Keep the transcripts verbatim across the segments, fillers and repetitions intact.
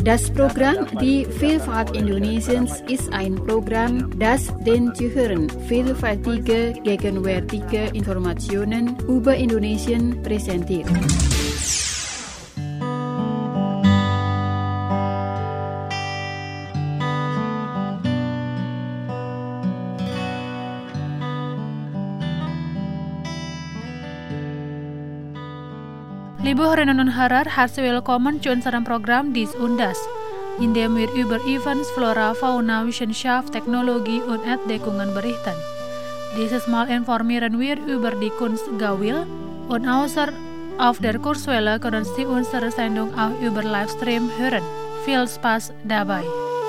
Das Programm Die Vielfalt Indonesiens ist ein Programm, das den Zuhörern vielfältige, gegenwärtige Informationen über Indonesien präsentiert. Liebe Hörerinnen und Hörer, herzlich willkommen zu unserem Programm Dies und Das, in dem wir über Events, Flora, Fauna, Wissenschaft, Technologie und Entdeckungen berichten. Dieses Mal informieren wir über die Kunst Gawil und außer auf der Kurswelle können Sie unsere Sendung auch über Livestream hören. Viel Spaß dabei!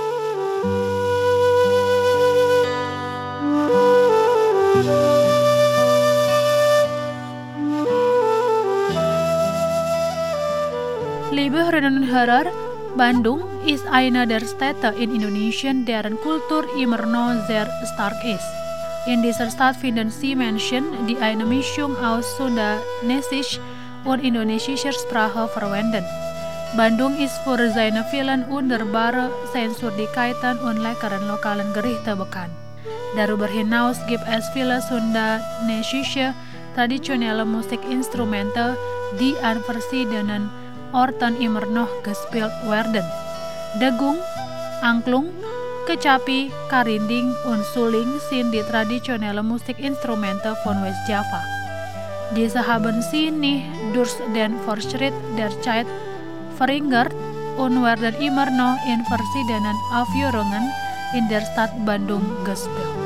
Liebe Hörerinnen und Hörer, Bandung ist eine der Städte in Indonesien, deren Kultur immer noch sehr stark ist. In dieser Stadt finden Sie Menschen, die eine Mischung aus Sundanesisch und indonesischer Sprache verwenden. Bandung ist für seine vielen wunderbare Sensoritäten und leckeren lokalen Gerichte bekannt. Darüber hinaus gibt es viele sundanesische traditionelle Musikinstrumente, die an verschiedenen Orten immer noch gespielt werden. Degung, angklung, kecapi, karinding, und suling sind die traditionelle Musikinstrumente von West Java. Diese haben sie nicht durch den Fortschritt der Zeit verringert und werden immer noch in verschiedenen Aufführungen in der Stadt Bandung gespielt.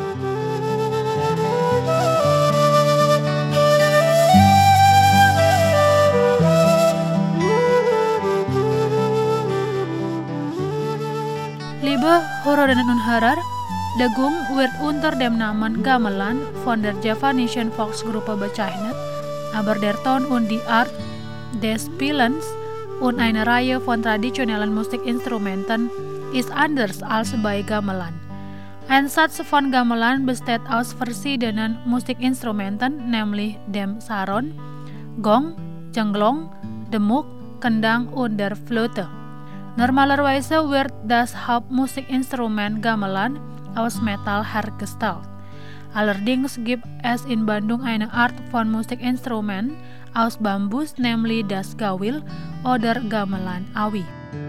Liebe Hörerinnen und Hörer, Degung wird unter dem Namen Gamelan von der javanischen Volksgruppe bezeichnet, aber der Ton und die Art des Spielens und eine Reihe von traditionellen Musikinstrumenten ist anders als bei Gamelan. Ein Satz von Gamelan besteht aus verschiedenen Musikinstrumenten, nämlich dem Saron, Gong, Jenglong, Demuk, Kendang und der Flöte. Normalerweise wird das Hauptmusikinstrument Gamelan aus Metall hergestellt. Allerdings gibt es in Bandung eine Art von Musikinstrument aus Bambus, nämlich das Gawil oder Gamelan Awi.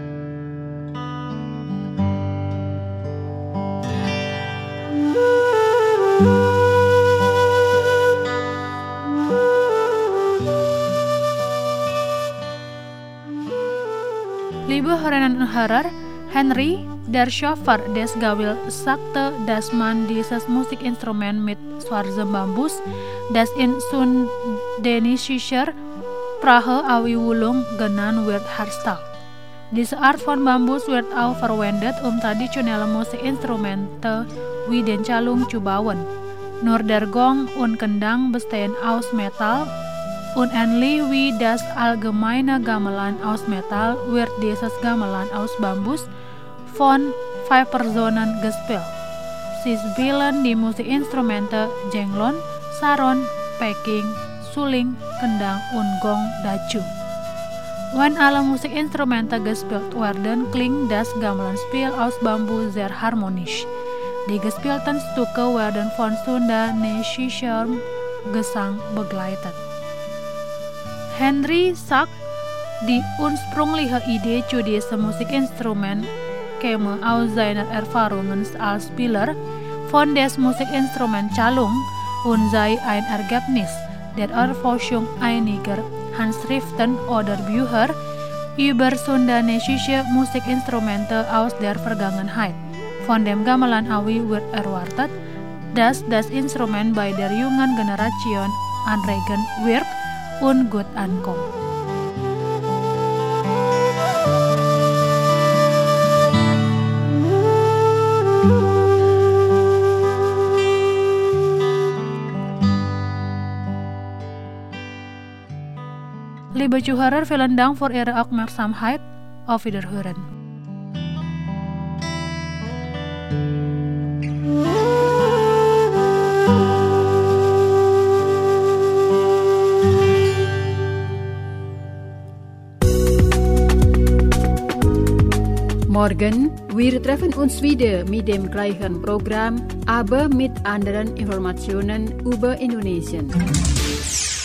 Liebe Hörerinnen und Hörer, Henry, der Schöpfer des Gawil, sagte, dass man dieses Musikinstrument mit schwarzem Bambus, das in sundanesischer Sprache Awi Wulung genannt wird, herstellt. Diese Art von Bambus wird auch verwendet, um traditionelle Musikinstrumente wie den Calung zu bauen. Nur der Gong und Kendang bestehen aus Metall. Und ähnlich wie das allgemeine Gamelan aus Metall wird dieses Gamelan aus Bambus von fünf Personen gespielt. Sie spielen die Musikinstrumente Jenglon, Saron, Peking, Suling, Kendang und Gong dazu. Wenn alle Musikinstrumente gespielt werden, klingt das Gamelanspiel aus Bambu sehr harmonisch. Die gespielten Stücke werden von sundanesischem Gesang begleitet. Henry sagt, die ursprüngliche Idee zu diesem Musikinstrument käme aus seiner Erfahrungen als Spieler von des Musikinstrument Calung und sei ein Ergebnis der Erforschung einiger Handschriften oder Bücher über sundanesische Musikinstrumente aus der Vergangenheit. Von dem Gamelan Awi wird erwartet, dass das Instrument bei der jungen Generation anregen wird und gut ankommt. Liebe Zuhörer, vielen Dank für Ihre Aufmerksamkeit. Auf Wiederhören. Morgen, wir treffen uns wieder mit dem gleichen Programm, aber mit anderen Informationen über Indonesien.